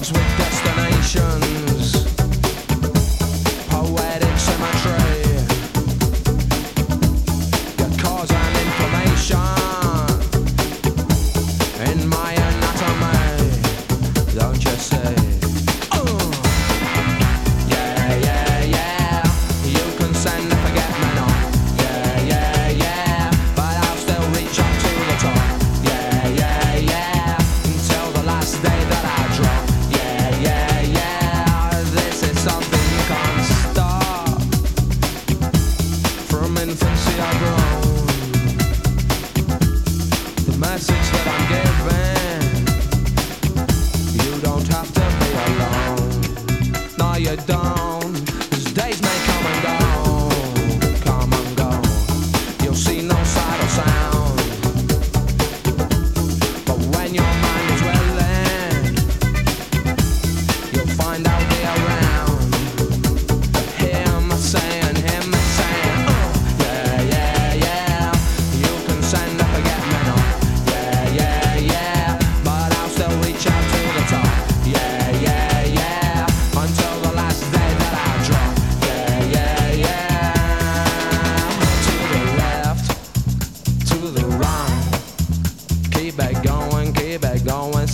Dogs with destinations, poetic symmetry, your cause and inflammation in my anatomy, don't you see? Yeah, yeah, yeah, you can send a forget-me-not. Yeah, yeah, yeah, but I'll still reach up to the top. Yeah, yeah, yeah, until the last day that I drop. Yeah, yeah, yeah, this is something you can't stop. From infancy I've grown. The message that I'm giving, you don't have to be alone. No, you don't, 'cause days may come and go, come and go. You'll see no sight or sound, but when your mind is willing, you'll find out they around. Him saying, yeah, yeah, yeah, you can send a forget-me-not. Yeah, yeah, yeah, but I'll still reach out to the top. Yeah, yeah, yeah, until the last day that I drop. Yeah, yeah, yeah, to the left, to the right, keep it going,